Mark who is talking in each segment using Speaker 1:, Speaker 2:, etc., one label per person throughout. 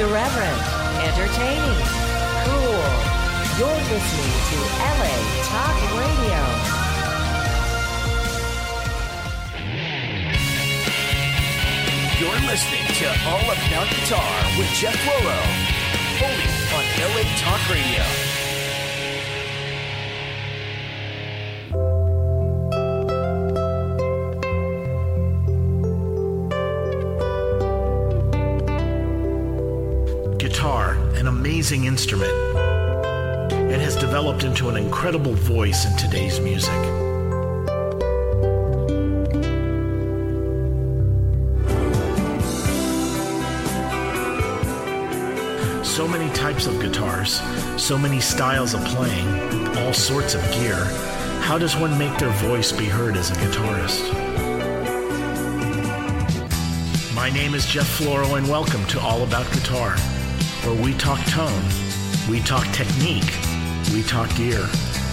Speaker 1: Irreverent, entertaining, cool. You're listening to LA Talk Radio.
Speaker 2: You're listening to All About Guitar with Jeff Loro, only on LA Talk Radio.
Speaker 3: Guitar, an amazing instrument. It has developed into an incredible voice in today's music. So many types of guitars, so many styles of playing, all sorts of gear. How does one make their voice be heard as a guitarist? My name is Jeff Floro, and welcome to All About Guitar, where we talk tone, we talk technique, we talk gear.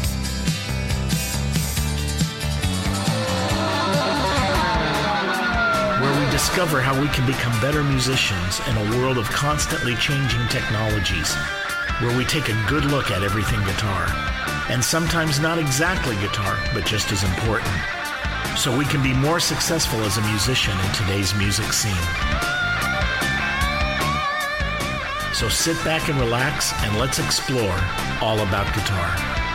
Speaker 3: Where we discover how we can become better musicians in a world of constantly changing technologies. Where we take a good look at everything guitar. And sometimes not exactly guitar, but just as important. So we can be more successful as a musician in today's music scene. So sit back and relax, and let's explore all about guitar.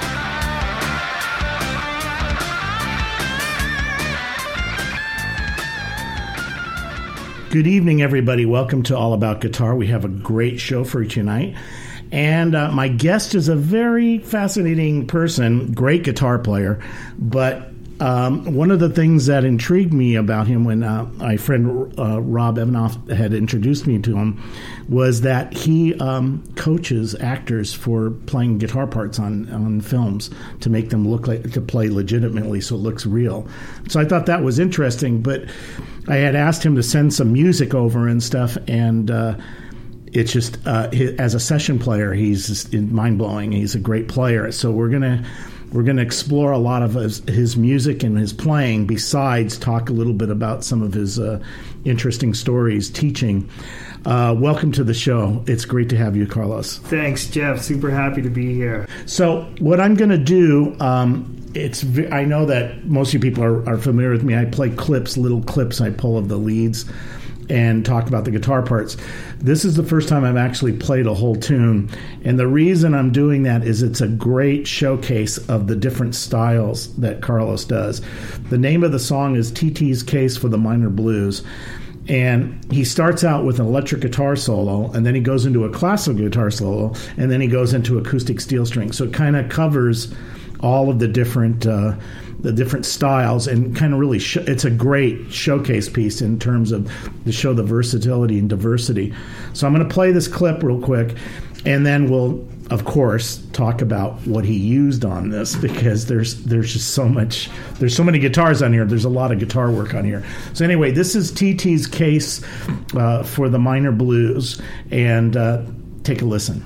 Speaker 3: Good evening, everybody. Welcome to All About Guitar. We have a great show for you tonight. And my guest is a very fascinating person, great guitar player. But one of the things that intrigued me about him when my friend Rob Evanoff had introduced me to him was that he coaches actors for playing guitar parts on films to make them look like to play legitimately so it looks real. So I thought that was interesting, but I had asked him to send some music over and stuff, and it's just, as a session player, he's just mind-blowing. He's a great player. So we're gonna explore a lot of his music and his playing, besides talk a little bit about some of his interesting stories teaching. Welcome to the show. It's great to have you, Carlos.
Speaker 4: Thanks, Jeff. Super happy to be here.
Speaker 3: So what I'm going to do, I know that most of you people are familiar with me. I play little clips I pull of the leads and talk about the guitar parts. This is the first time I've actually played a whole tune, and the reason I'm doing that is it's a great showcase of the different styles that Carlos does. The name of the song is TT's Case for the Minor Blues, and he starts out with an electric guitar solo, and then he goes into a classical guitar solo, and then he goes into acoustic steel string. So it kind of covers all of the different styles, and kind of really it's a great showcase piece in terms of to show the versatility and diversity. So I'm going to play this clip real quick, and then we'll of course talk about what he used on this, because there's just so many guitars on here. There's a lot of guitar work on here. So anyway, this is TT's Case for the Minor Blues, and take a listen.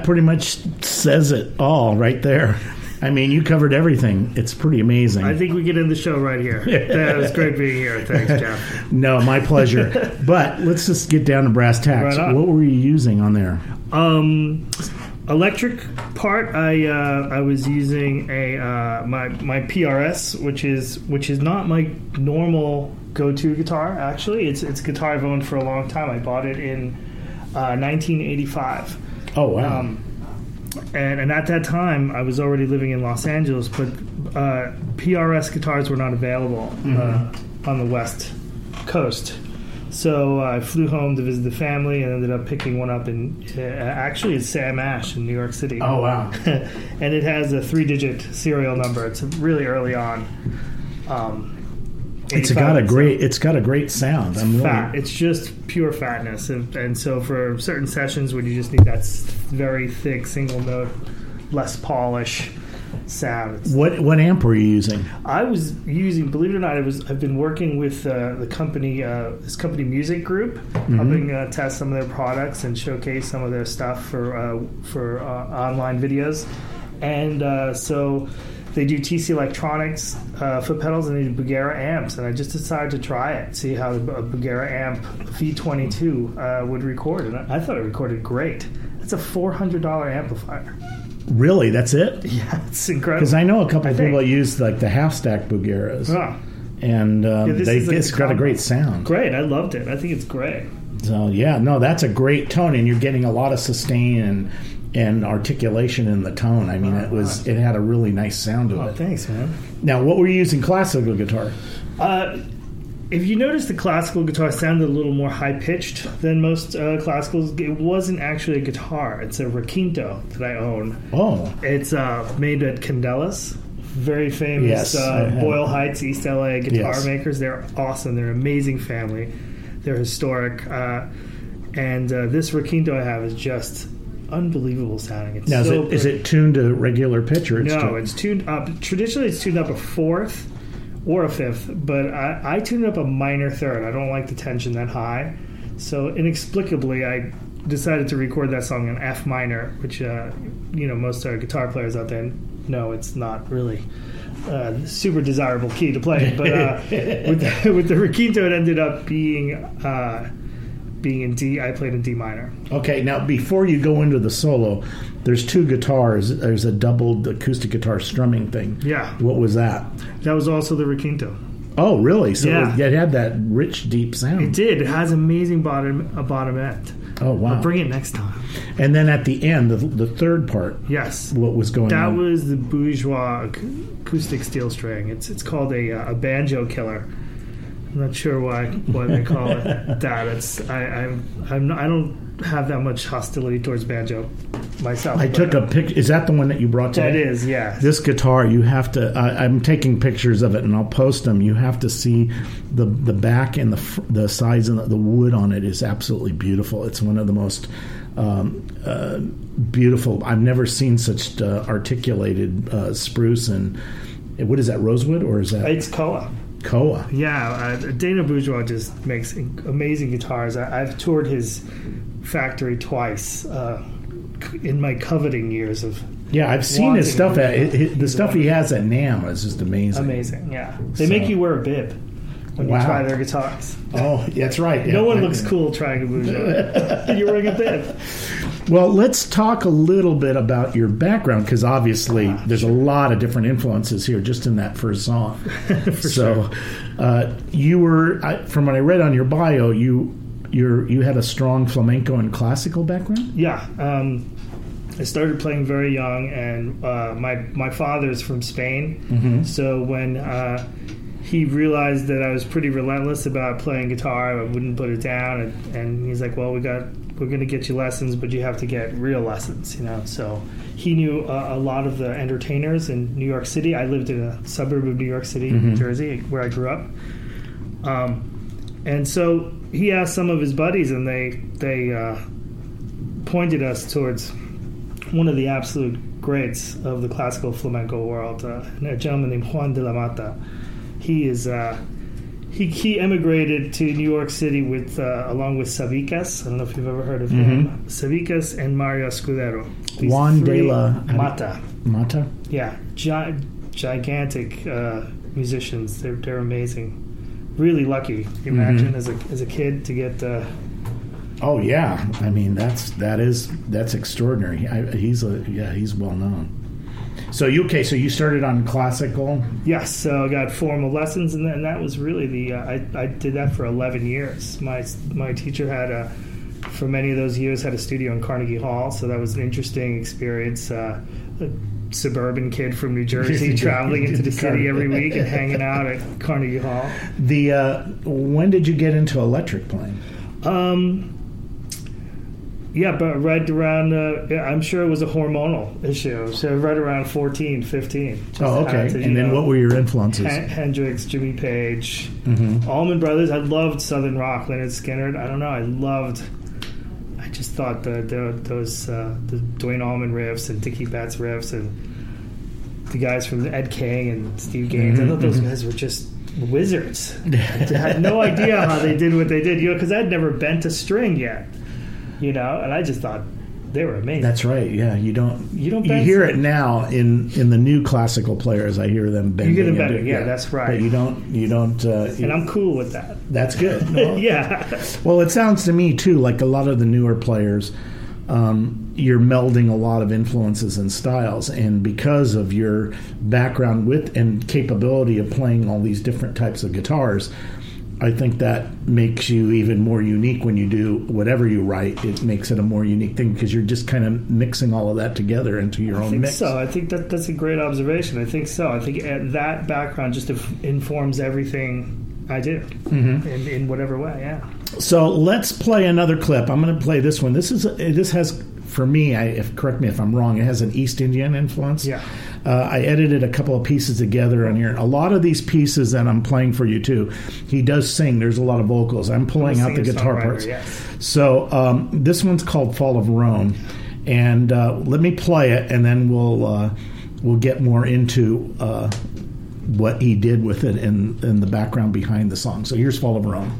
Speaker 3: pretty much says it all right there. I mean, you covered everything. It's pretty amazing.
Speaker 4: I think we get in the show right here. That was great being here. Thanks, Jeff.
Speaker 3: No, my pleasure. But let's just get down to brass tacks.
Speaker 4: Right on.
Speaker 3: What were you using on there?
Speaker 4: Electric part. I was using my PRS, which is not my normal go-to guitar. Actually, it's a guitar I've owned for a long time. I bought it in 1985.
Speaker 3: Oh wow.
Speaker 4: And at that time, I was already living in Los Angeles, but PRS guitars were not available on the West Coast. So I flew home to visit the family and ended up picking one up actually it's Sam Ash in New York City.
Speaker 3: Oh wow.
Speaker 4: And it has a 3-digit serial number. It's really early on.
Speaker 3: It's got a great sound. I'm
Speaker 4: fat. It's just pure fatness, and so for certain sessions when you just need that very thick single note, less polish sound.
Speaker 3: What amp were you using?
Speaker 4: I was using, believe it or not, I've been working with the company, this company Music Group, helping test some of their products and showcase some of their stuff for online videos, and so. They do TC Electronics foot pedals and they do Bugera amps, and I just decided to try it, see how the Bugera amp V22 would record, and I thought it recorded great. It's a $400 amplifier.
Speaker 3: Really? That's it?
Speaker 4: Yeah, it's incredible.
Speaker 3: Because I know a couple of people that use like the half-stack Bugeras, and it's got a great sound.
Speaker 4: Great, I loved it. I think it's great.
Speaker 3: So yeah, no, that's a great tone, and you're getting a lot of sustain and articulation in the tone. I mean, it had a really nice sound to it.
Speaker 4: Thanks, man.
Speaker 3: Now, what were you using classical guitar?
Speaker 4: If you notice, the classical guitar sounded a little more high-pitched than most classicals. It wasn't actually a guitar. It's a requinto that I own.
Speaker 3: Oh.
Speaker 4: It's made at Candelas. Very famous Boyle Heights, East LA guitar makers. They're awesome. They're an amazing family. They're historic. And this requinto I have is just unbelievable sounding. It's
Speaker 3: now, is it tuned to regular pitch or
Speaker 4: it's tuned up? Traditionally, it's tuned up a fourth or a fifth, but I tuned it up a minor third. I don't like the tension that high, so inexplicably, I decided to record that song in F minor, which most guitar players out there know it's not really super desirable key to play. But with the requinto, it ended up being in D. I played in D minor.
Speaker 3: Okay, now before you go into the solo, there's two guitars. There's a doubled acoustic guitar strumming thing.
Speaker 4: Yeah.
Speaker 3: What was that?
Speaker 4: That was also the requinto.
Speaker 3: Oh, really? So it had that rich, deep sound.
Speaker 4: It did. It has amazing bottom end.
Speaker 3: Oh, wow.
Speaker 4: I'll bring it next time.
Speaker 3: And then at the end, the third part.
Speaker 4: Yes.
Speaker 3: What was going on?
Speaker 4: That was the Bourgeois acoustic steel string. It's called a banjo killer. I'm not sure why they call it that. I don't have that much hostility towards banjo myself.
Speaker 3: I took a picture. Is that the one that you brought today?
Speaker 4: That is, yeah.
Speaker 3: This guitar, you have to. I'm taking pictures of it, and I'll post them. You have to see the back and the sides and the wood on it is absolutely beautiful. It's one of the most beautiful. I've never seen such articulated spruce and what is that? Rosewood or is that?
Speaker 4: It's koa.
Speaker 3: Koa.
Speaker 4: Yeah, Dana Bourgeois just makes amazing guitars. I've toured his factory twice in my coveting years of.
Speaker 3: Yeah, I've seen his stuff. The stuff he has at NAMM is just amazing.
Speaker 4: Amazing, yeah. They make you wear a bib when you try their guitars.
Speaker 3: Oh, that's right.
Speaker 4: No one looks cool trying a Bourgeois. You're wearing a bib.
Speaker 3: Well, let's talk a little bit about your background, because obviously there's a lot of different influences here just in that first song. You were, from what I read on your bio, you had a strong flamenco and classical background?
Speaker 4: Yeah. I started playing very young, and my father's from Spain, so when he realized that I was pretty relentless about playing guitar, I wouldn't put it down, and he's like, well, we're going to get you lessons, but you have to get real lessons, So he knew a lot of the entertainers in New York City. I lived in a suburb of New York City, New Jersey, where I grew up. And so he asked some of his buddies, and they pointed us towards one of the absolute greats of the classical flamenco world, a gentleman named Juan de la Mata. He emigrated to New York City with along with Savicas. I don't know if you've ever heard of him. Savicas and Mario Scudero. These
Speaker 3: Juan
Speaker 4: three-
Speaker 3: de la
Speaker 4: Mata.
Speaker 3: Mata.
Speaker 4: Yeah, gigantic musicians. They're amazing. Really lucky. Imagine as a kid to get.
Speaker 3: Oh yeah, I mean that's extraordinary. He's well known. So you started on classical.
Speaker 4: Yes, so I got formal lessons, and that was really I did that for 11 years. My teacher had for many of those years had a studio in Carnegie Hall, so that was an interesting experience. A suburban kid from New Jersey traveling into the city every week and hanging out at Carnegie Hall.
Speaker 3: When did you get into electric playing?
Speaker 4: Yeah, but right around, I'm sure it was a hormonal issue. So right around 14, 15.
Speaker 3: Oh, okay. And then what were your influences?
Speaker 4: Hendrix, Jimmy Page, Allman Brothers. I loved Southern rock, Leonard Skinner. I don't know. I just thought the Duane Allman riffs and Dickie Betts riffs and the guys from Ed King and Steve Gaines. I thought those guys were just wizards. I had no idea how they did what they did, because I'd never bent a string yet. And I just thought they were amazing.
Speaker 3: That's right. Yeah, you hear it now in the new classical players. I hear them bending.
Speaker 4: You get them bending. Yeah, that's right.
Speaker 3: But you don't.
Speaker 4: And I'm cool with that.
Speaker 3: That's good. No?
Speaker 4: Yeah.
Speaker 3: Well, it sounds to me too like a lot of the newer players. You're melding a lot of influences and styles, and because of your background with and capability of playing all these different types of guitars, I think that makes you even more unique when you do whatever you write. It makes it a more unique thing because you're just kind of mixing all of that together into your own mix.
Speaker 4: So I think that's a great observation. I think so. I think that background just informs everything I do in whatever way. Yeah.
Speaker 3: So let's play another clip. I'm going to play this one. This has, for me, correct me if I'm wrong, it has an East Indian influence.
Speaker 4: Yeah.
Speaker 3: I edited a couple of pieces together on here. A lot of these pieces that I'm playing for you too, he does sing. There's a lot of vocals. I'm pulling out the guitar parts.
Speaker 4: Yes.
Speaker 3: So this one's called "Fall of Rome," and let me play it, and then we'll get more into what he did with it and the background behind the song. So here's "Fall of Rome."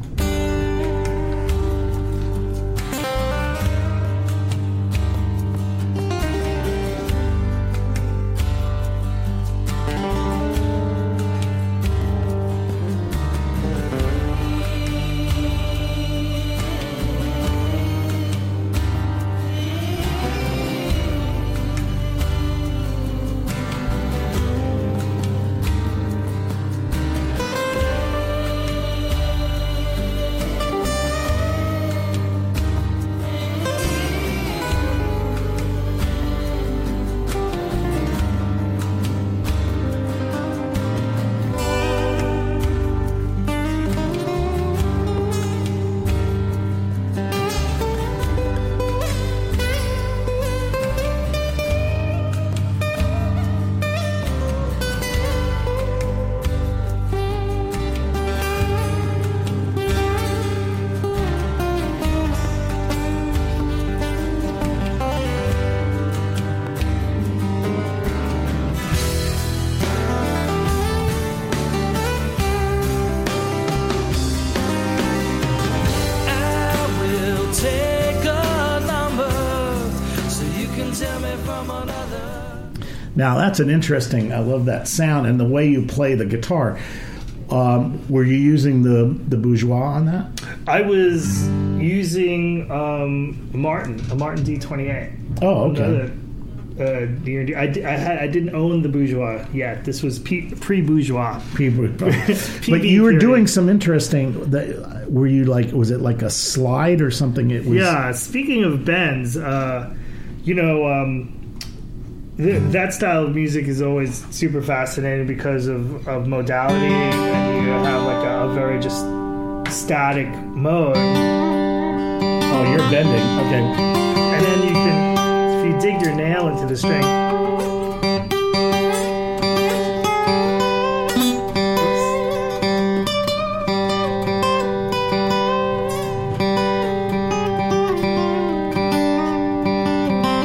Speaker 3: Now that's an interesting. I love that sound and the way you play the guitar. Were you using the bourgeois on that?
Speaker 4: I was using a Martin D28.
Speaker 3: Oh, okay.
Speaker 4: I didn't own the bourgeois yet. This was pre-bourgeois.
Speaker 3: But you were doing some interesting. Were you like? Was it like a slide or something? It was.
Speaker 4: Yeah. Speaking of bends, that style of music is always super fascinating because of modality, and you have like a very just static mode.
Speaker 3: Oh, you're bending. Okay.
Speaker 4: And then you can, if you dig your nail into the string.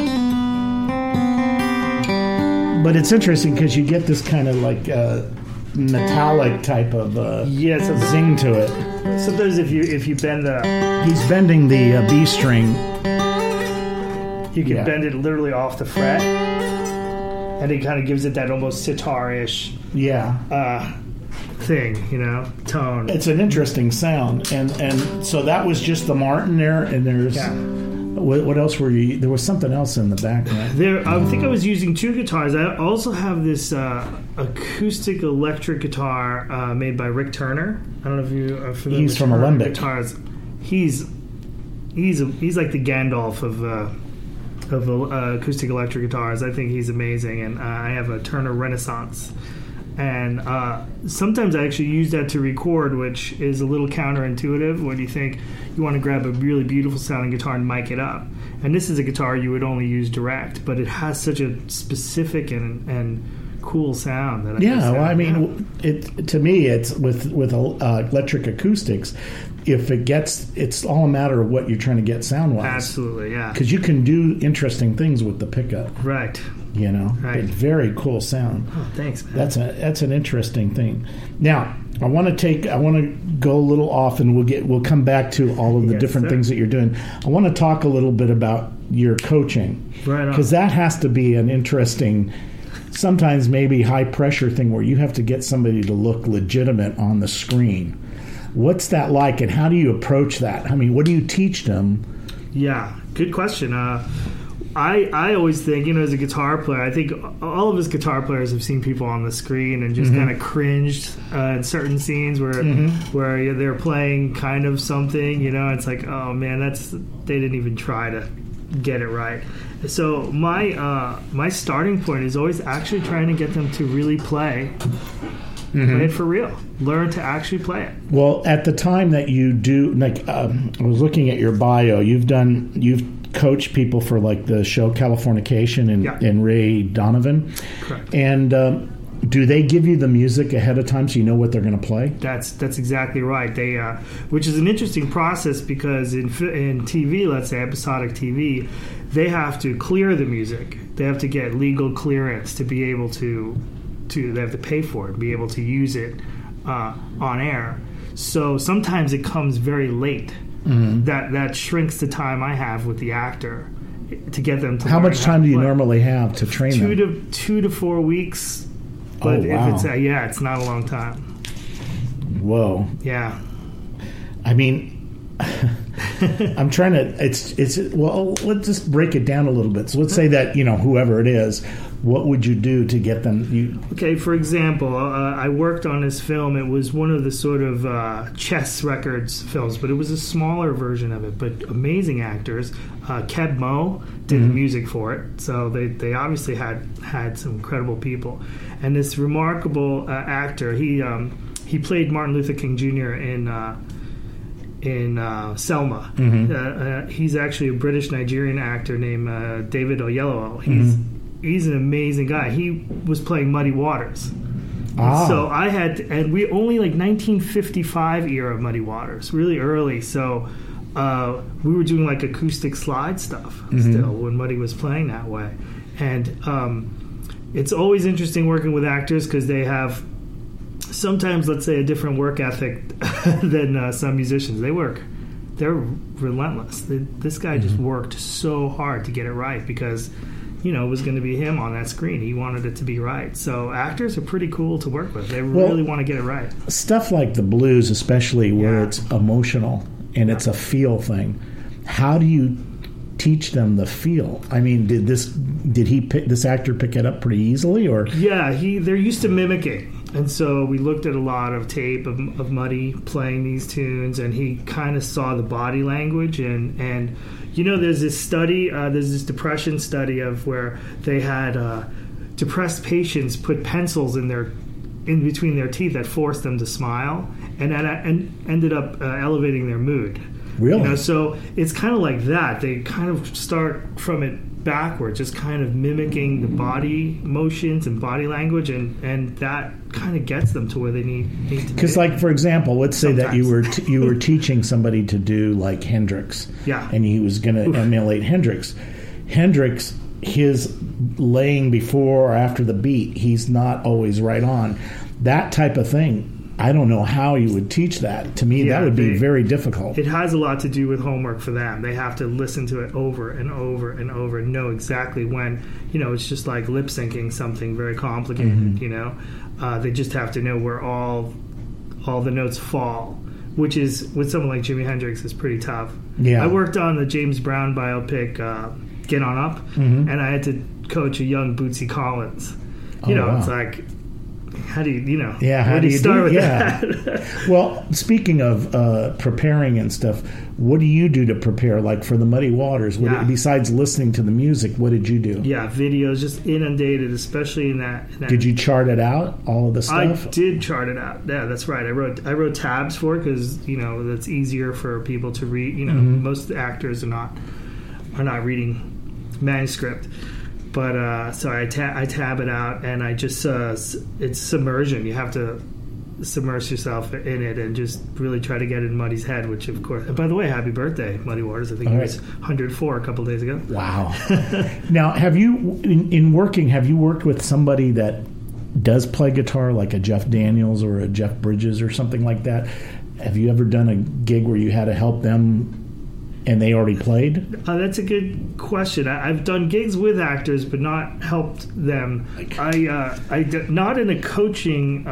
Speaker 3: But it's interesting because you get this kind of like metallic type of zing to it.
Speaker 4: Sometimes if you bend
Speaker 3: He's bending the B string.
Speaker 4: you can bend it literally off the fret, and it kind of gives it that almost sitar-ish thing, tone.
Speaker 3: It's an interesting sound, and so that was just the Martin there, and there's what else were you? There was something else in the background.
Speaker 4: I think I was using two guitars. I also have this acoustic electric guitar made by Rick Turner. I don't know if you are familiar.
Speaker 3: He's from Alembic.
Speaker 4: Guitars. He's like the Gandalf of acoustic electric guitars. I think he's amazing, and I have a Turner Renaissance. And sometimes I actually use that to record, which is a little counterintuitive when you think you want to grab a really beautiful sounding guitar and mic it up. And this is a guitar you would only use direct, but it has such a specific and cool sound. That
Speaker 3: to me, it's with electric acoustics. If it's all a matter of what you're trying to get sound-wise.
Speaker 4: Absolutely, yeah.
Speaker 3: Because you can do interesting things with the pickup.
Speaker 4: Right.
Speaker 3: Right. It's very cool sound.
Speaker 4: Oh, thanks, man.
Speaker 3: That's an interesting thing. Now, I want to go a little off, and we'll come back to all of the different things that you're doing. I want to talk a little bit about your coaching,
Speaker 4: right?
Speaker 3: Because that has to be an interesting, sometimes maybe high pressure thing where you have to get somebody to look legitimate on the screen. What's that like, and how do you approach that? I mean, what do you teach them?
Speaker 4: Yeah, good question. I always think, as a guitar player, I think all of us guitar players have seen people on the screen and just kind of cringed in certain scenes where they're playing kind of something, it's like, oh man, they didn't even try to get it right. So my starting point is always actually trying to get them to really play it for real. Learn to actually play it.
Speaker 3: Well, at the time that you do, I was looking at your bio. You've coached people for like the show Californication and Ray Donovan.
Speaker 4: Correct.
Speaker 3: And do they give you the music ahead of time so you know what they're going to play?
Speaker 4: That's exactly right. They, which is an interesting process because in TV, let's say episodic TV, they have to clear the music. They have to get legal clearance to be able to they have to pay for it, be able to use it on air. So sometimes it comes very late. That shrinks the time I have with the actor to get them to.
Speaker 3: How much time do you normally have to train them?
Speaker 4: 2 to 4 weeks. But if it's not a long time.
Speaker 3: Whoa.
Speaker 4: Yeah.
Speaker 3: I mean, I'm trying to. Let's just break it down a little bit. So let's say that whoever it is. What would you do to get them?
Speaker 4: Okay, for example, I worked on this film. It was one of the sort of Chess Records films, but it was a smaller version of it. But amazing actors. Keb Mo did the music for it, so they obviously had some incredible people. And this remarkable actor, he played Martin Luther King Jr. in Selma. He's actually a British-Nigerian actor named David Oyelowo. He's an amazing guy. He was playing Muddy Waters. So I and we only 1955 era Muddy Waters, really early. So we were doing acoustic slide stuff still when Muddy was playing that way. And it's always interesting working with actors because they have sometimes, let's say, a different work ethic than some musicians. They're relentless. This guy just worked so hard to get it right because it was going to be him on that screen. He wanted it to be right. So actors are pretty cool to work with. They really want to get it right.
Speaker 3: Stuff like the blues, especially where it's emotional and it's a feel thing. How do you teach them the feel? I mean, did this actor pick it up pretty easily, or? Yeah,
Speaker 4: they're used to mimicking. And so we looked at a lot of tape of Muddy playing these tunes, and he kind of saw the body language. And there's this study, there's this depression study of where they had depressed patients put pencils in between their teeth that forced them to smile, and ended up elevating their mood.
Speaker 3: Really?
Speaker 4: So it's kind of like that. They kind of start from it backwards, just kind of mimicking the body motions and body language, and that kind of gets them to where they need to be.
Speaker 3: Because, for example, let's say that you were teaching somebody to do Hendrix, and he was going to emulate Hendrix. Hendrix, his laying before or after the beat, he's not always right on. that type of thing, I don't know how you would teach that. To me, that would be very difficult.
Speaker 4: It has a lot to do with homework for them. They have to listen to it over and over and over and know exactly when, it's just like lip syncing something very complicated, They just have to know where all the notes fall, which is, with someone like Jimi Hendrix, is pretty tough.
Speaker 3: Yeah.
Speaker 4: I worked on the James Brown biopic, Get On Up, and I had to coach a young Bootsy Collins.
Speaker 3: Wow.
Speaker 4: It's like, how do you,
Speaker 3: how do you
Speaker 4: start with
Speaker 3: that? Well, speaking of preparing and stuff, what do you do to prepare? Like for the Muddy Waters, besides listening to the music, what did you do?
Speaker 4: Yeah, videos, just inundated, especially in that.
Speaker 3: Did you chart it out, all of the stuff?
Speaker 4: I did chart it out. Yeah, that's right. I wrote tabs for it because that's easier for people to read. Most actors are not reading manuscript. But so I tab it out, and I just it's submersion. You have to submerge yourself in it and just really try to get in Muddy's head. Which, of course, and by the way, happy birthday, Muddy Waters! I think he was 104 a couple days ago.
Speaker 3: Wow! Now, have you in working? Have you worked with somebody that does play guitar, like a Jeff Daniels or a Jeff Bridges or something like that? Have you ever done a gig where you had to help them? And they already played?
Speaker 4: That's a good question. I've done gigs with actors, but not helped them. Not in a coaching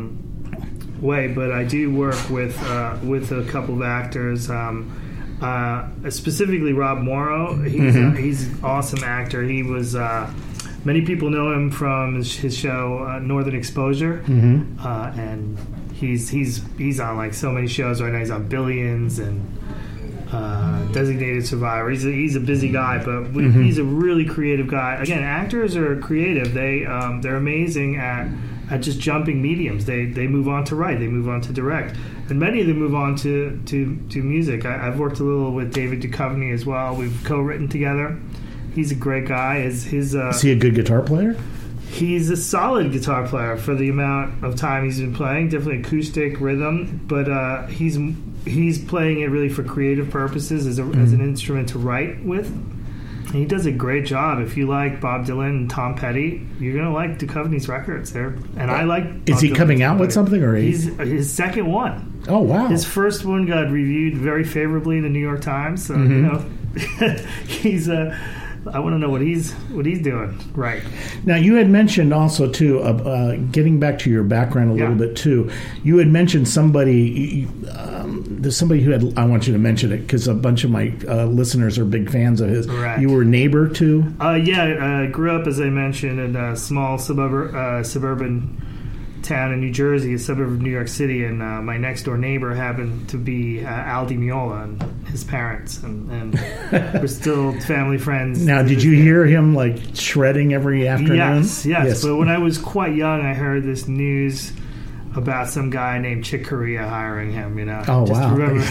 Speaker 4: way, but I do work with a couple of actors. Specifically, Rob Morrow. He's an awesome actor. He was. Many people know him from his show Northern Exposure, and he's on like so many shows right now. He's on Billions and. Designated Survivor. He's a busy guy, but he's a really creative guy. Again, actors are creative. They're amazing at just jumping mediums. They move on to write. They move on to direct, and many of them move on to music. I've worked a little with David Duchovny as well. We've co-written together. He's a great guy. Is he a
Speaker 3: good guitar player?
Speaker 4: He's a solid guitar player for the amount of time he's been playing. Definitely acoustic, rhythm, but he's playing it really for creative purposes as an instrument to write with. And he does a great job. If you like Bob Dylan and Tom Petty, you're gonna like Duchovny's records. I like.
Speaker 3: Is he coming out with something, or
Speaker 4: he's his second one?
Speaker 3: Oh wow!
Speaker 4: His first one got reviewed very favorably in the New York Times. So he's I want to know what he's doing right
Speaker 3: now. You had mentioned also too, getting back to your background a little bit too. You had mentioned somebody. There's somebody who had. I want you to mention it because a bunch of my listeners are big fans of his.
Speaker 4: Right.
Speaker 3: You were a neighbor to.
Speaker 4: I grew up, as I mentioned, in a small suburban town in New Jersey, a suburb of New York City, and my next door neighbor happened to be Al Di Meola and his parents, and we're still family friends.
Speaker 3: Now, did you hear him like shredding every afternoon?
Speaker 4: Yes. But when I was quite young, I heard this news about some guy named Chick Corea hiring him.
Speaker 3: Oh,
Speaker 4: just
Speaker 3: wow!
Speaker 4: Remember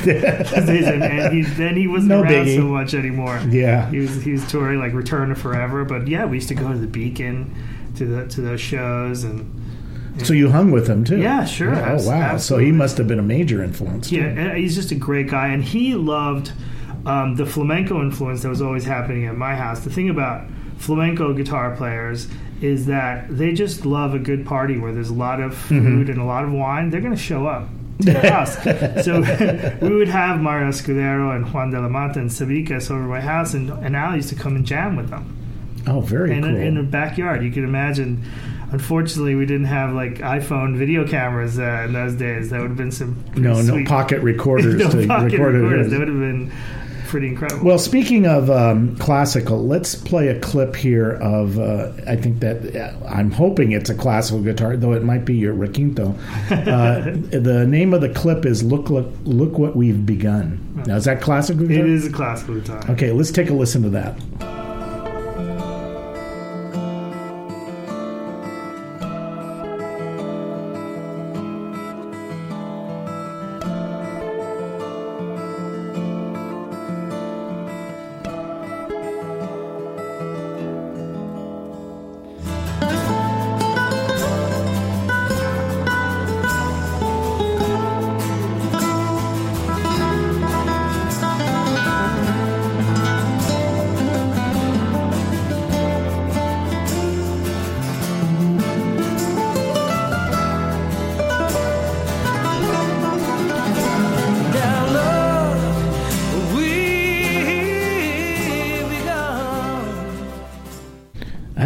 Speaker 4: and he wasn't around so much anymore.
Speaker 3: Yeah,
Speaker 4: he was touring like Return to Forever. But yeah, we used to go to the Beacon to those shows and.
Speaker 3: So you hung with him too?
Speaker 4: Yeah, sure.
Speaker 3: Oh, wow. Absolutely. So he must have been a major influence too.
Speaker 4: Yeah, he's just a great guy. And he loved the flamenco influence that was always happening at my house. The thing about flamenco guitar players is that they just love a good party where there's a lot of food and a lot of wine. They're going to show up to the house. So we would have Mario Escudero and Juan de la Mata and Sabicas over my house, and Al used to come and jam with them.
Speaker 3: Oh, very cool.
Speaker 4: In the backyard. You can imagine. Unfortunately, we didn't have like iPhone video cameras in those days. That would have been some
Speaker 3: no pocket recorders to record it.
Speaker 4: That would have been pretty incredible.
Speaker 3: Well, speaking of classical, let's play a clip here of. I think that I'm hoping it's a classical guitar, though it might be your requinto. The name of the clip is "Look What We've Begun." Now, is that classical guitar?
Speaker 4: It is a classical guitar.
Speaker 3: Okay, let's take a listen to that.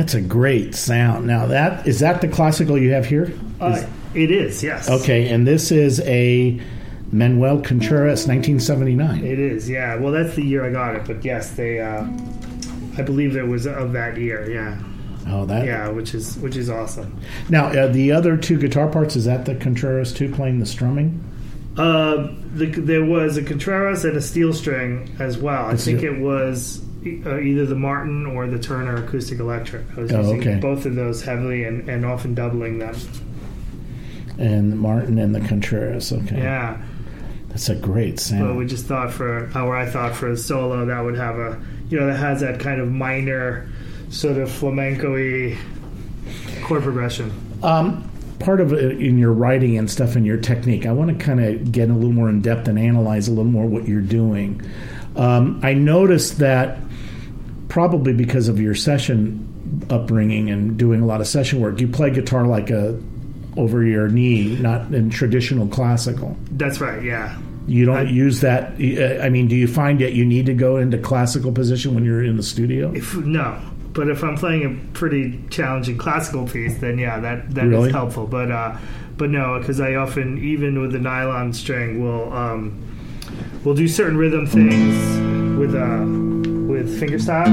Speaker 3: That's a great sound. Now, is that the classical you have here?
Speaker 4: It is, yes.
Speaker 3: Okay, and this is a Manuel Contreras 1979.
Speaker 4: It is, yeah. Well, that's the year I got it, but yes, they. I believe it was of that year, yeah.
Speaker 3: Oh, that.
Speaker 4: Yeah, which is awesome.
Speaker 3: Now, the other two guitar parts, is that the Contreras 2 playing the strumming?
Speaker 4: There was a Contreras and a steel string as well. I think it was either the Martin or the Turner acoustic electric. I was using both of those heavily and often doubling them.
Speaker 3: And the Martin and the Contreras, okay.
Speaker 4: Yeah.
Speaker 3: That's a great sound.
Speaker 4: Well, we just thought for a solo that would have that has that kind of minor sort of flamenco-y chord progression.
Speaker 3: Part of it in your writing and stuff and your technique, I want to kind of get a little more in depth and analyze a little more what you're doing. I noticed that probably because of your session upbringing and doing a lot of session work, you play guitar like over your knee, not in traditional classical.
Speaker 4: That's right, yeah.
Speaker 3: You don't use that. I mean, do you find that you need to go into classical position when you're in the studio?
Speaker 4: No. But if I'm playing a pretty challenging classical piece, then yeah, that
Speaker 3: really?
Speaker 4: Is helpful. But no, because I often, even with the nylon string, we'll do certain rhythm things with fingerstyle,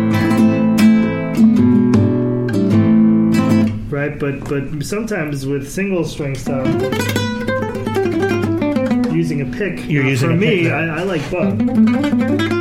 Speaker 4: right? But sometimes with single string stuff, using a pick.
Speaker 3: You're using
Speaker 4: for
Speaker 3: a
Speaker 4: me,
Speaker 3: pick.
Speaker 4: I like both.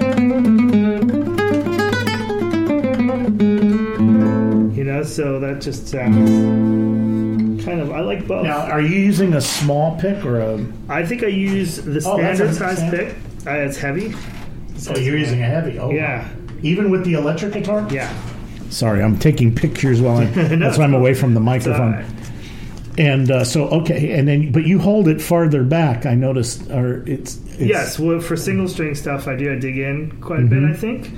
Speaker 4: So that just sounds kind of. I like both.
Speaker 3: Now, are you using a small pick or a?
Speaker 4: I think I use the standard size pick. It's heavy.
Speaker 3: So you're using a heavy. Oh,
Speaker 4: yeah.
Speaker 3: Wow. Even with the electric guitar.
Speaker 4: Yeah.
Speaker 3: Sorry, I'm taking pictures while that's why I'm away from the microphone.
Speaker 4: Right.
Speaker 3: And and then but you hold it farther back. I noticed, or it's
Speaker 4: yes. Well, for single string stuff, I dig in quite a bit. I think.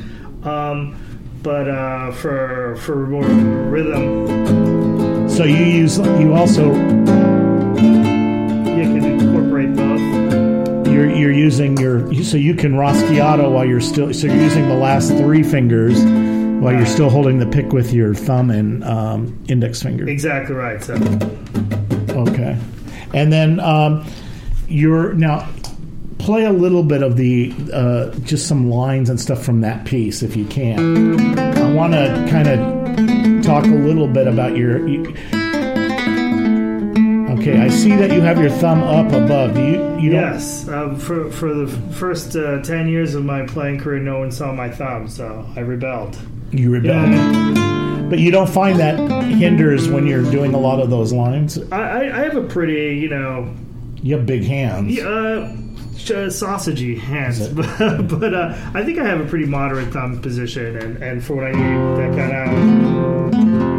Speaker 4: But for more rhythm,
Speaker 3: so you also
Speaker 4: you can incorporate both.
Speaker 3: You're using so you can raschiato while you're still, so you're using the last three fingers while you're still holding the pick with your thumb and index finger.
Speaker 4: Exactly right. So
Speaker 3: okay, and then you're now. Play a little bit of the just some lines and stuff from that piece if you can. I want to kind of talk a little bit about your. Okay, I see that you have your thumb up above. You
Speaker 4: yes. For the first 10 years of my playing career, no one saw my thumb, so I rebelled.
Speaker 3: You rebelled, but you don't find that hinders when you're doing a lot of those lines.
Speaker 4: I have a pretty
Speaker 3: You have big hands.
Speaker 4: Sausagey hands, but I think I have a pretty moderate thumb position, and for what I need, that kind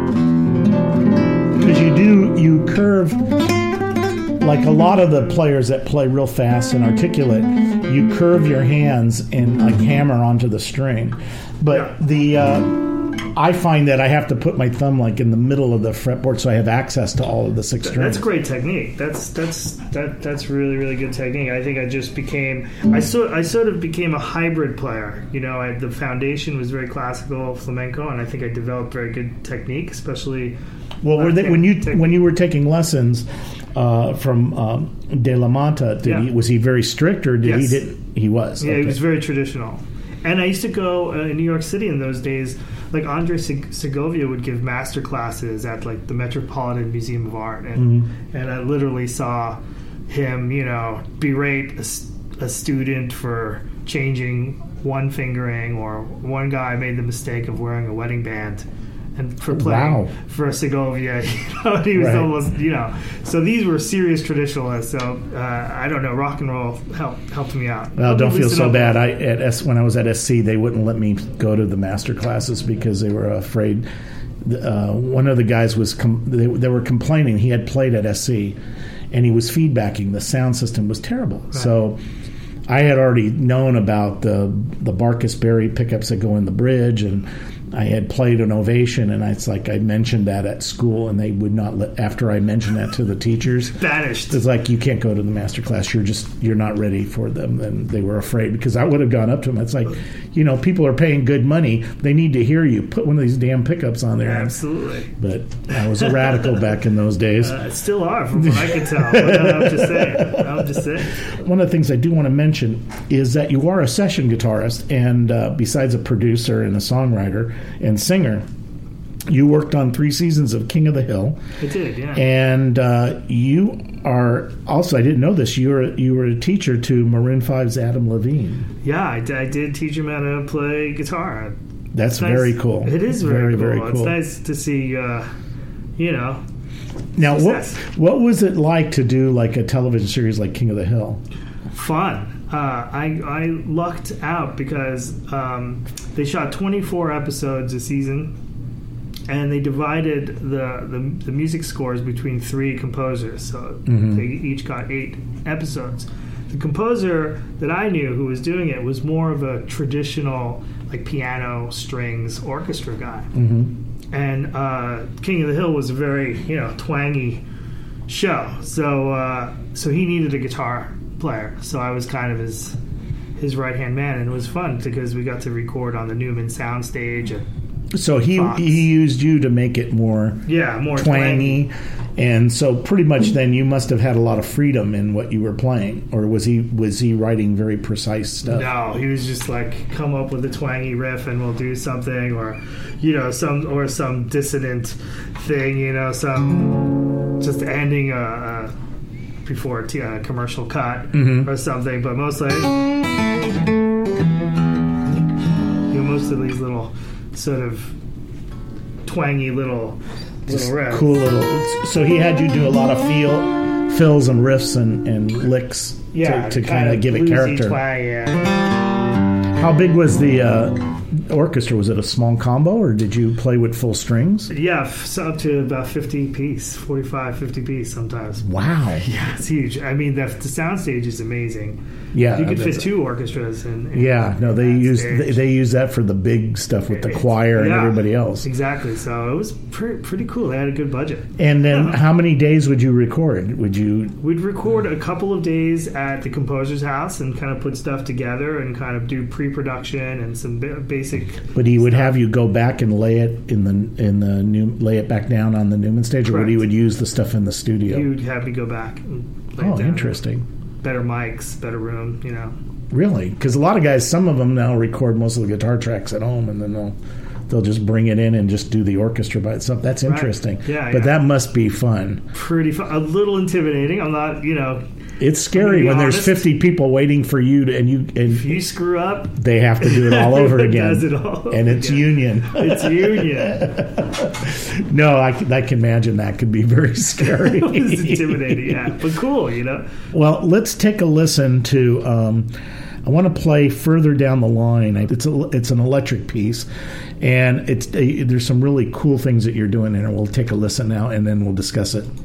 Speaker 4: of
Speaker 3: because you curve like a lot of the players that play real fast and articulate. You curve your hands and like hammer onto the string, but I find that I have to put my thumb like in the middle of the fretboard so I have access to all of the six strings.
Speaker 4: That's great technique. That's really, really good technique. I think I just became I sort of became a hybrid player. The foundation was very classical flamenco, and I think I developed very good technique, especially.
Speaker 3: Well, when you were taking lessons from De La Mata, was he very strict, or did he was?
Speaker 4: Yeah,
Speaker 3: okay.
Speaker 4: He was very traditional. And I used to go in New York City in those days. Like Andre Segovia would give master classes at like the Metropolitan Museum of Art, and I literally saw him, berate a student for changing one fingering, or one guy made the mistake of wearing a wedding band, and for playing for Segovia, he was almost, So these were serious traditionalists. So I don't know, rock and roll helped me out.
Speaker 3: Well, don't feel so bad. When I was at SC, they wouldn't let me go to the master classes because they were afraid. One of the guys they were complaining. He had played at SC, and he was feedbacking. The sound system was terrible. Right. So I had already known about the Barkus Berry pickups that go in the bridge, and I had played an Ovation, and it's like I mentioned that at school, and they would not let. After I mentioned that to the teachers,
Speaker 4: Banished.
Speaker 3: it's like, you can't go to the master class. You're not ready for them. And they were afraid, because I would have gone up to them. It's like, people are paying good money. They need to hear you. Put one of these damn pickups on there.
Speaker 4: Absolutely.
Speaker 3: But I was a radical back in those days.
Speaker 4: Still are, from what I can tell. But I'm just saying.
Speaker 3: One of the things I do want to mention is that you are a session guitarist, and besides a producer and a songwriter and singer, you worked on 3 seasons of King of the Hill.
Speaker 4: I did, yeah.
Speaker 3: And you are also, I didn't know this, you were a teacher to Maroon 5's Adam Levine.
Speaker 4: Yeah, I did teach him how to play guitar.
Speaker 3: That's
Speaker 4: nice.
Speaker 3: Very cool.
Speaker 4: It is very cool.
Speaker 3: Very cool.
Speaker 4: It's nice to see,
Speaker 3: Now,
Speaker 4: success.
Speaker 3: what was it like to do like a television series like King of the Hill?
Speaker 4: Fun. I lucked out because they shot 24 episodes a season, and they divided the music scores between 3 composers. So they each got 8 episodes. The composer that I knew who was doing it was more of a traditional, like, piano, strings, orchestra guy. And King of the Hill was a very, twangy show. So he needed a guitar player. So I was kind of his right-hand man, and it was fun because we got to record on the Newman soundstage.
Speaker 3: So he used you to make it more twangy. And so pretty much then you must have had a lot of freedom in what you were playing, or was he writing very precise stuff?
Speaker 4: No, he was just like, come up with a twangy riff and we'll do something, or some dissonant thing, some just ending before a commercial cut or something. But mostly, most of these little sort of twangy little riffs.
Speaker 3: Cool little. So he had you do a lot of fills and riffs and licks to kind of give it character.
Speaker 4: Twang, yeah.
Speaker 3: How big was the orchestra? Was it a small combo, or did you play with full strings?
Speaker 4: Yeah, so up to about 50 piece, 45, 50 piece sometimes.
Speaker 3: Wow.
Speaker 4: Yeah, it's huge. I mean, the soundstage is amazing.
Speaker 3: Yeah,
Speaker 4: you could fit 2 orchestras in
Speaker 3: they use that for the big stuff with the choir and everybody else.
Speaker 4: Exactly. So it was pretty cool. They had a good budget.
Speaker 3: And then how many days would you record? We'd
Speaker 4: record a couple of days at the composer's house and kind of put stuff together and kind of do pre-production and some basic.
Speaker 3: But he would have you go back and lay it lay it back down on the Newman stage,
Speaker 4: Correct.
Speaker 3: Or he would use the stuff in the studio.
Speaker 4: He would have me go back and lay it down.
Speaker 3: Interesting.
Speaker 4: Better mics, better room,
Speaker 3: Really? Because a lot of guys, some of them now record most of the guitar tracks at home, and then they'll just bring it in and just do the orchestra by itself. That's interesting.
Speaker 4: Right. Yeah,
Speaker 3: but that must be fun.
Speaker 4: Pretty fun. A little intimidating. I'm not,
Speaker 3: It's scary when there's 50 people waiting for you
Speaker 4: if you screw up,
Speaker 3: they have to do it all over again.
Speaker 4: Does it all
Speaker 3: and it's union.
Speaker 4: It's union.
Speaker 3: No, I can imagine that could be very scary.
Speaker 4: It's intimidating, yeah, but cool,
Speaker 3: Well, let's take a listen to. I want to play Further Down the Line. It's an electric piece, and there's some really cool things that you're doing in it. We'll take a listen now, and then we'll discuss it.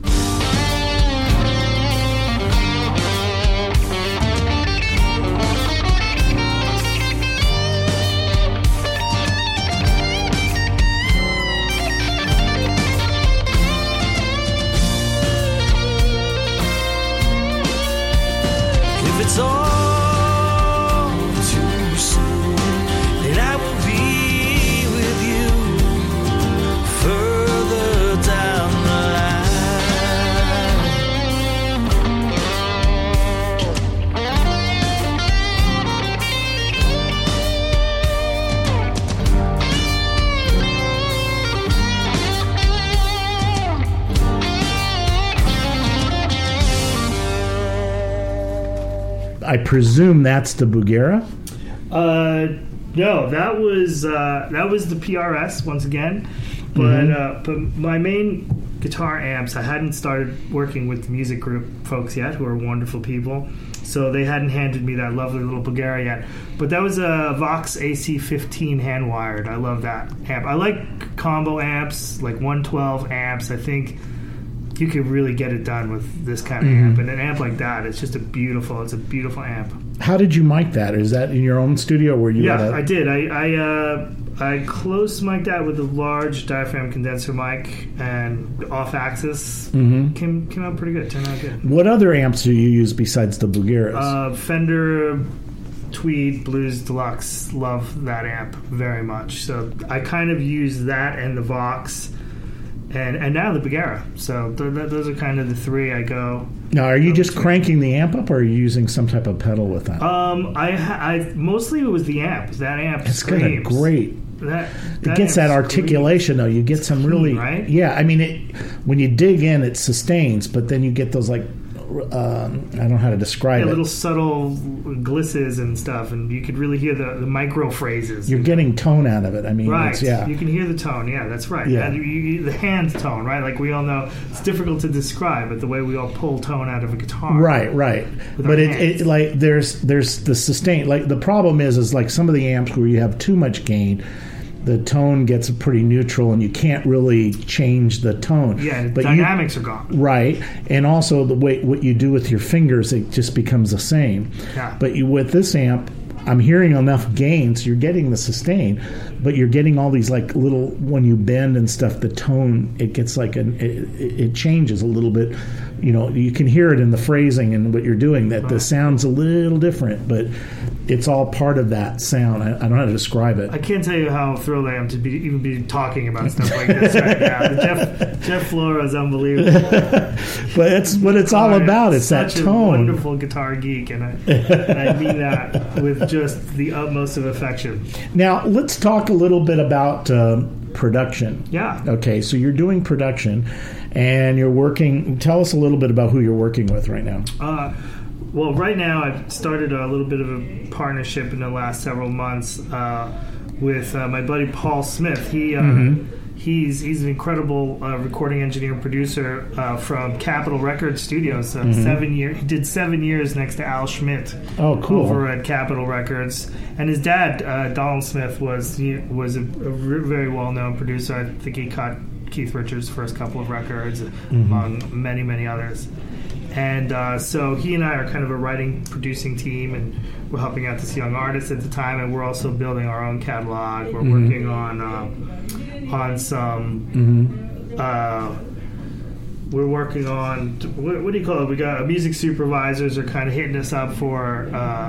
Speaker 3: I presume that's the Bugera?
Speaker 4: No, that was the PRS once again. But my main guitar amps, I hadn't started working with the music group folks yet, who are wonderful people. So they hadn't handed me that lovely little Bugera yet. But that was a Vox AC15 hand-wired. I love that amp. I like combo amps, like 112 amps. I think you could really get it done with this kind of amp. And an amp like that, it's a beautiful amp.
Speaker 3: How did you mic that? Is that in your own studio? Where you?
Speaker 4: Yeah, I did. I close mic'd that with a large diaphragm condenser mic, and off-axis came out pretty good. Turned out good.
Speaker 3: What other amps do you use besides the Bugueras?
Speaker 4: Fender Tweed Blues Deluxe. Love that amp very much. So I kind of use that and the Vox, and now the Bugera. So those are kind of the three I go.
Speaker 3: Now, are you just cranking the amp up, or are you using some type of pedal with that?
Speaker 4: I mostly it was the amp. That amp
Speaker 3: it's
Speaker 4: screams.
Speaker 3: got a great. It gets that articulation, though. You get some really,
Speaker 4: right?
Speaker 3: Yeah. I mean, when you dig in, it sustains, but then you get those like. I don't know how to describe it.
Speaker 4: Little subtle glisses and stuff, and you could really hear the micro phrases.
Speaker 3: You're getting tone out of it. I mean,
Speaker 4: right?
Speaker 3: Yeah,
Speaker 4: you can hear the tone. Yeah, that's right.
Speaker 3: Yeah.
Speaker 4: And the hand tone, right? Like we all know, it's difficult to describe, but the way we all pull tone out of a guitar.
Speaker 3: Right. But it like there's the sustain. Like the problem is like some of the amps where you have too much gain. The tone gets pretty neutral, and you can't really change the tone.
Speaker 4: Yeah,
Speaker 3: but
Speaker 4: dynamics are gone.
Speaker 3: Right, and also the way what you do with your fingers, it just becomes the same.
Speaker 4: Yeah.
Speaker 3: But with this amp, I'm hearing enough gains. You're getting the sustain, but you're getting all these like little when you bend and stuff. The tone it gets like it changes a little bit. You know, you can hear it in the phrasing and what you're doing. That the sound's a little different, but it's all part of that sound. I don't know how to describe it.
Speaker 4: I can't tell you how thrilled I am to even be talking about stuff like this right now. Jeff Flora is unbelievable.
Speaker 3: But it's what it's all about. It's that
Speaker 4: such
Speaker 3: tone.
Speaker 4: A wonderful guitar geek, and I mean that with just the utmost of affection.
Speaker 3: Now let's talk a little bit about production.
Speaker 4: Yeah.
Speaker 3: Okay, so you're doing production, and you're working. Tell us a little bit about who you're working with right now.
Speaker 4: Well, right now I've started a little bit of a partnership in the last several months with my buddy Paul Smith. He's an incredible recording engineer and producer from Capitol Records Studios. 7 years. He did 7 years next to Al Schmidt.
Speaker 3: Oh, cool.
Speaker 4: Over at Capitol Records, and his dad Donald Smith was a very well known producer. I think he cut Keith Richards' first couple of records, among many others. And so he and I are kind of a writing, producing team, and we're helping out this young artist at the time, and we're also building our own catalog. We're working on some. We're working on what do you call it? We got music supervisors are kind of hitting us up for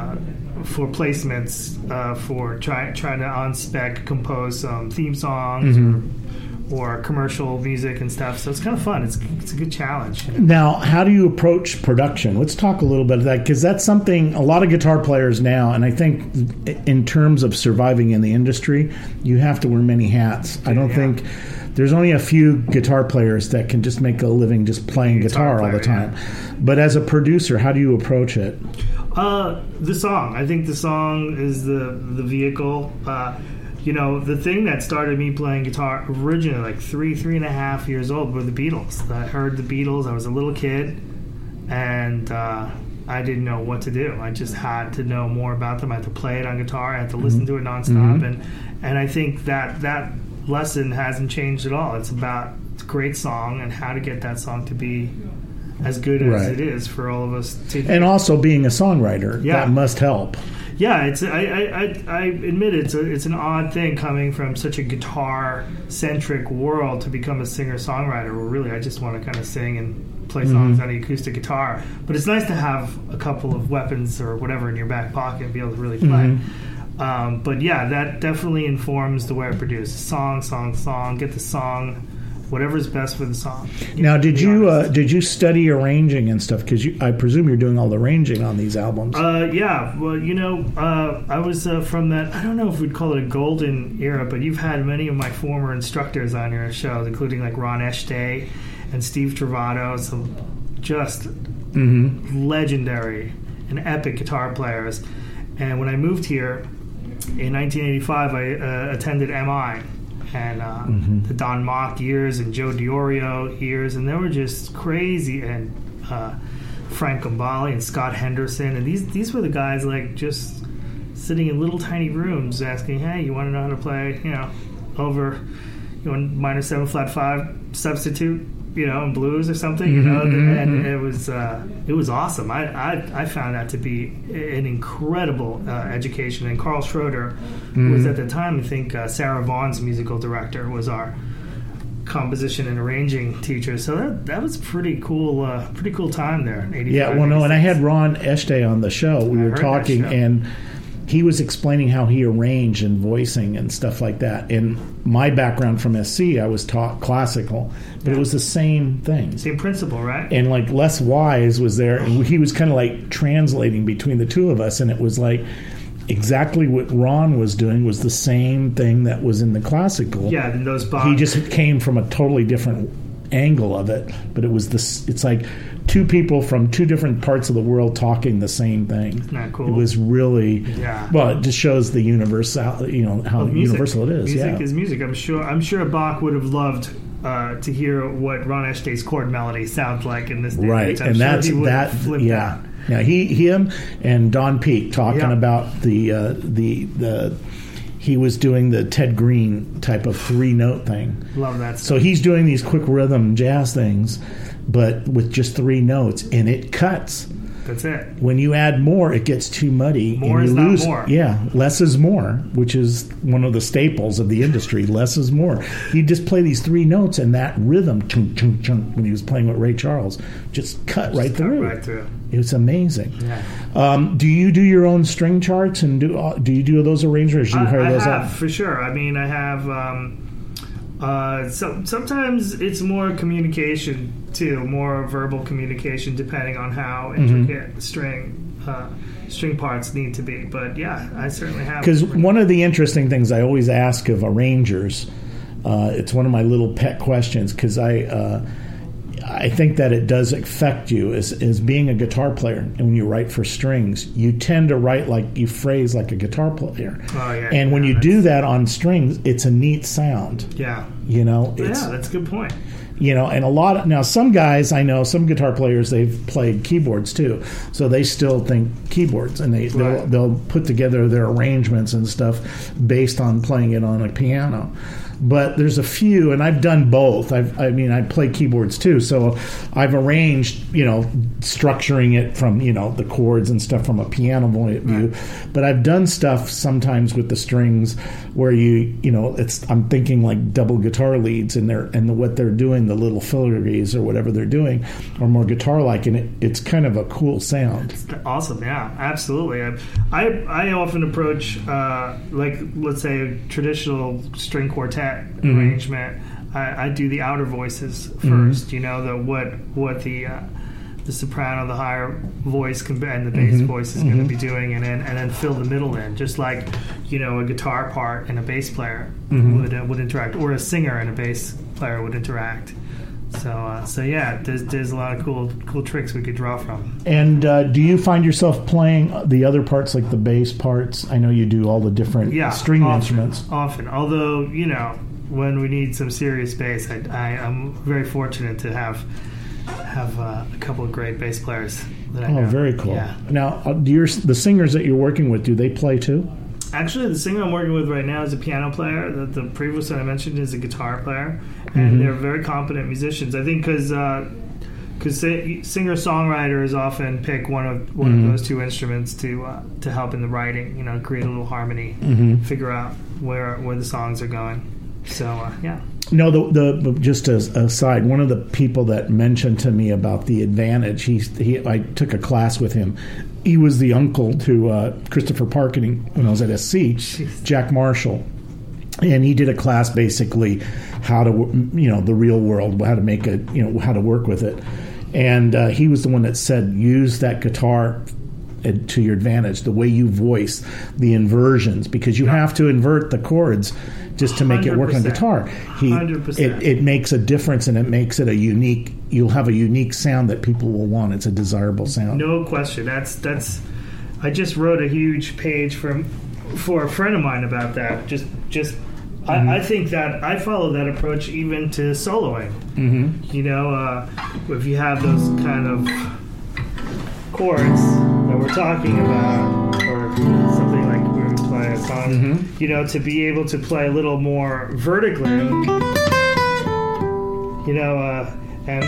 Speaker 4: placements for trying to on spec compose some theme songs. Or commercial music and stuff, so it's kind of fun. It's a good challenge.
Speaker 3: Now, how do you approach production? Let's talk a little bit of that, because that's something a lot of guitar players now, and I think in terms of surviving in the industry, you have to wear many hats. I don't think there's only a few guitar players that can just make a living just playing guitar all the time. Yeah. But as a producer, how do you approach it?
Speaker 4: The song. I think the song is the vehicle. You know, the thing that started me playing guitar originally, like three and a half years old, were the Beatles. I heard the Beatles. I was a little kid, and I didn't know what to do. I just had to know more about them. I had to play it on guitar. I had to listen to it nonstop, and I think that lesson hasn't changed at all. It's about a great song and how to get that song to be as good as it is for all of us to hear.
Speaker 3: And also being a songwriter, that must help.
Speaker 4: Yeah, it's I admit it's an odd thing coming from such a guitar-centric world to become a singer-songwriter, where really I just want to kind of sing and play songs on the acoustic guitar. But it's nice to have a couple of weapons or whatever in your back pocket and be able to really play. But yeah, that definitely informs the way I produce. Song, get the song, whatever's best for the song.
Speaker 3: Now, did you study arranging and stuff? Because I presume you're doing all the arranging on these albums.
Speaker 4: Yeah. Well, you know, I was from that. I don't know if we'd call it a golden era, but you've had many of my former instructors on your show, including like Ron Eshte and Steve Travato, some just legendary and epic guitar players. And when I moved here in 1985, I attended MI. And the Don Mock years and Joe DiOrio years, and they were just crazy. And Frank Gambale and Scott Henderson, and these were the guys like just sitting in little tiny rooms asking, "Hey, you want to know how to play? You know, over minor 7 flat 5 substitute? and blues or something, and it was awesome. I found that to be an incredible education. And Carl Schroeder was at the time, I think, Sarah Vaughan's musical director, was our composition and arranging teacher. So that was pretty cool time there. 85,
Speaker 3: yeah, well, no, and I had Ron Eshte on the show. We were talking, and he was explaining how he arranged and voicing and stuff like that. In my background from SC, I was taught classical, but it was the same thing.
Speaker 4: Same principle, right?
Speaker 3: And like Les Wise was there, and he was kind of like translating between the two of us, and it was like exactly what Ron was doing was the same thing that was in the classical.
Speaker 4: Yeah, and those
Speaker 3: He just came from a totally different angle of it, but it was this. It's like two people from two different parts of the world talking the same thing.
Speaker 4: Isn't that cool?
Speaker 3: It was really, well, it just shows the universal, how universal it is.
Speaker 4: Music is music. I'm sure Bach would have loved to hear what Ron Eshté's chord melody sounds like in this day.
Speaker 3: Right,
Speaker 4: I'm
Speaker 3: and
Speaker 4: sure
Speaker 3: that's
Speaker 4: he would
Speaker 3: that.
Speaker 4: have flipped
Speaker 3: Yeah,
Speaker 4: out.
Speaker 3: yeah. Him and Don Peake talking about the. He was doing the Ted Green type of 3-note thing.
Speaker 4: Love that stuff.
Speaker 3: So he's doing these quick rhythm jazz things, but with just 3 notes, and it cuts.
Speaker 4: That's it.
Speaker 3: When you add more, it gets too muddy.
Speaker 4: More
Speaker 3: and you
Speaker 4: is
Speaker 3: lose,
Speaker 4: not more.
Speaker 3: Yeah, less is more, which is one of the staples of the industry. Less is more. He'd just play these 3 notes, and that rhythm, chunk, chunk, chunk, when he was playing with Ray Charles, just cut right through.
Speaker 4: Right through.
Speaker 3: It was amazing.
Speaker 4: Yeah.
Speaker 3: Do you do your own string charts, and do you do those arrangements? Do you hire those out?
Speaker 4: For sure. I mean, I have. Sometimes it's more communication too, more verbal communication, depending on how intricate string parts need to be. But yeah, I certainly have.
Speaker 3: Because one of the interesting things I always ask of arrangers, it's one of my little pet questions, because I think that it does affect you as being a guitar player, and when you write for strings, you tend to write you phrase like a guitar player.
Speaker 4: Oh, yeah,
Speaker 3: and when you do that on strings, it's a neat sound.
Speaker 4: Yeah.
Speaker 3: That's
Speaker 4: a good point.
Speaker 3: And now some guys I know, some guitar players, they've played keyboards too, so they still think keyboards, and they'll put together their arrangements and stuff based on playing it on a piano. But there's a few, and I've done both. I play keyboards too, so I've arranged, structuring it from, the chords and stuff from a piano point of view. But I've done stuff sometimes with the strings where I'm thinking like double guitar leads, and what they're doing, the little filigranes or whatever they're doing, are more guitar-like, and it's kind of a cool sound.
Speaker 4: It's awesome, yeah, absolutely. I often approach, let's say a traditional string quartet arrangement. I do the outer voices first. What the soprano, the higher voice, and the bass voice is going to be doing, and then fill the middle in, just like a guitar part and a bass player would interact, or a singer and a bass player would interact. So yeah, there's a lot of cool tricks we could draw from. And
Speaker 3: do you find yourself playing the other parts, like the bass parts? I know you do all the different string instruments.
Speaker 4: Often, although when we need some serious bass, I'm very fortunate to have a couple of great bass players that I know.
Speaker 3: Oh, very cool.
Speaker 4: Yeah.
Speaker 3: Now, the singers that you're working with, do they play too?
Speaker 4: Actually, the singer I'm working with right now is a piano player. The previous one I mentioned is a guitar player, and they're very competent musicians. I think because singer-songwriters often pick one of those two instruments to help in the writing. Create a little harmony, figure out where the songs are going. So yeah.
Speaker 3: No, the just as a aside, one of the people that mentioned to me about the Advantage, I took a class with him. He was the uncle to Christopher Parkening when I was at SC,
Speaker 4: Jeez.
Speaker 3: Jack Marshall. And he did a class basically how to, the real world, how to make it, how to work with it. And he was the one that said, use that guitar to your advantage, the way you voice, the inversions, because you have to invert the chords just to make it work on guitar.
Speaker 4: 100%.
Speaker 3: It makes a difference, and it makes it you'll have a unique sound that people will want. It's a desirable sound.
Speaker 4: No question. That's I just wrote a huge page for a friend of mine about that. I think that I follow that approach even to soloing. If you have those kind of chords that we're talking about, or something like when we play a song, to be able to play a little more vertically, and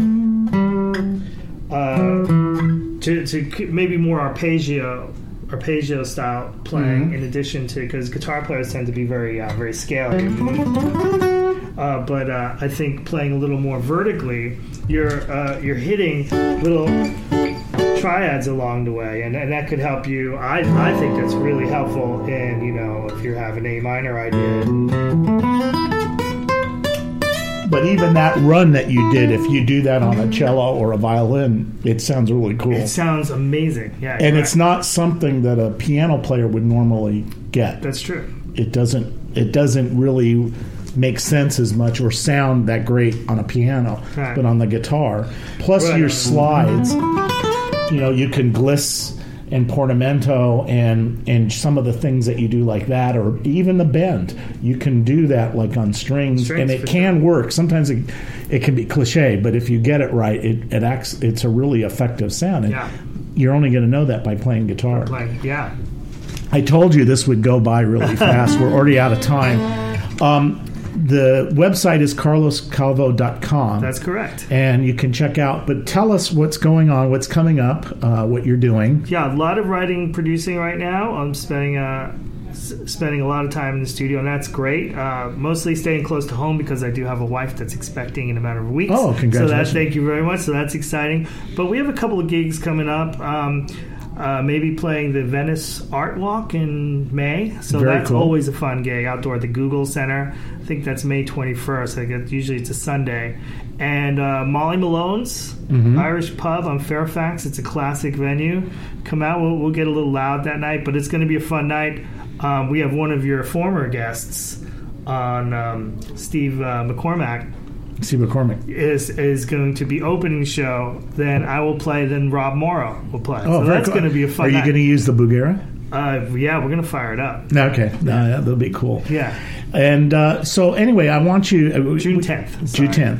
Speaker 4: to maybe more arpeggio style playing, in addition to, because guitar players tend to be very scaly. But I think playing a little more vertically, you're hitting little triads along the way, and that could help you. I think that's really helpful in, if you have an A minor idea.
Speaker 3: But even that run that you did, if you do that on a cello or a violin, it sounds really cool.
Speaker 4: It sounds amazing, yeah.
Speaker 3: And it's not something that a piano player would normally get.
Speaker 4: That's true.
Speaker 3: It doesn't really make sense as much or sound that great on a piano,
Speaker 4: right.
Speaker 3: But on the guitar. Plus your slides, you can gliss and portamento and some of the things that you do like that, or even the bend. You can do that like on strings and it can work. Sometimes it can be cliche, but if you get it right, it's a really effective sound. And you're only going to know that by playing guitar.
Speaker 4: Yeah.
Speaker 3: I told you this would go by really fast. We're already out of time. The website is carloscalvo.com.
Speaker 4: That's correct.
Speaker 3: And you can check out, but tell us what's going on, what's coming up, what you're doing.
Speaker 4: Yeah, a lot of writing, producing right now. I'm spending a lot of time in the studio, and that's great. Mostly staying close to home because I do have a wife that's expecting in a matter of weeks.
Speaker 3: Oh, congratulations.
Speaker 4: So thank you very much. So that's exciting. But we have a couple of gigs coming up. Maybe playing the Venice Art Walk in May. So
Speaker 3: Very
Speaker 4: that's
Speaker 3: cool.
Speaker 4: always a fun gig outdoor at the Google Center. I think that's May 21st. Usually it's a Sunday. And Molly Malone's Irish Pub on Fairfax. It's a classic venue. Come out. We'll get a little loud that night, but it's going to be a fun night. We have one of your former guests on, Steve McCormack.
Speaker 3: Steve McCormack
Speaker 4: is going to be opening the show. Then I will play. Then Rob Morrow will play.
Speaker 3: Oh,
Speaker 4: so that's going to be a fun.
Speaker 3: Are you going to use the Bugera?
Speaker 4: Yeah, we're going to fire it up.
Speaker 3: Okay, that'll be cool.
Speaker 4: Yeah.
Speaker 3: And so anyway, I want you
Speaker 4: June 10th.
Speaker 3: June 10th.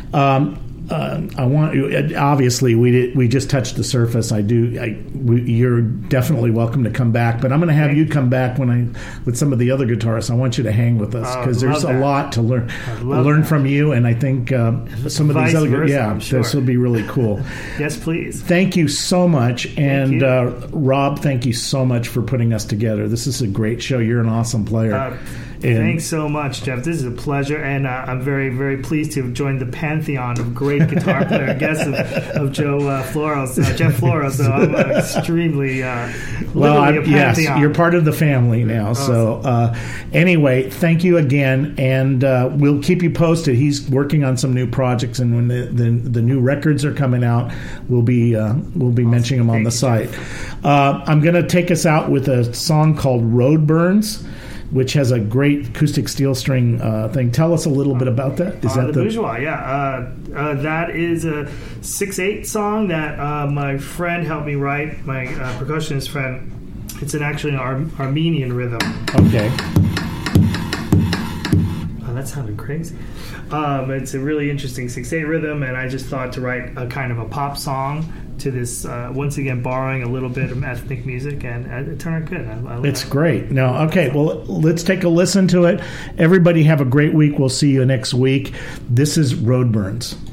Speaker 3: I want you. Obviously, we just touched the surface. You're definitely welcome to come back, but I'm going to have you come back with some of the other guitarists. I want you to hang with us because there's a lot to learn from you, and I think some of these other this will be really cool.
Speaker 4: Yes, please.
Speaker 3: Thank you so much, and Rob, thank you so much for putting us together. This is a great show. You're an awesome player.
Speaker 4: Thanks so much, Jeff. This is a pleasure, and I'm very, very pleased to have joined the pantheon of great guitar player guests of Jeff Floro. So I'm extremely
Speaker 3: yes, you're part of the family now. Awesome. So anyway, thank you again, and we'll keep you posted. He's working on some new projects, and when the new records are coming out, we'll be mentioning them on the site. I'm going to take us out with a song called Road Burns, which has a great acoustic steel string thing. Tell us a little bit about that. Is that
Speaker 4: the Bourgeois? Yeah, that is a 6/8 song that my friend helped me write. My percussionist friend. It's actually an Armenian rhythm.
Speaker 3: Okay.
Speaker 4: Oh, that sounded crazy. It's a really interesting 6/8 rhythm, and I just thought to write a kind of a pop song to this, once again borrowing a little bit of ethnic music, and it turned out good.
Speaker 3: It's great. No, okay, well, let's take a listen to it. Everybody have a great week. We'll see you next week. This is Road Burns.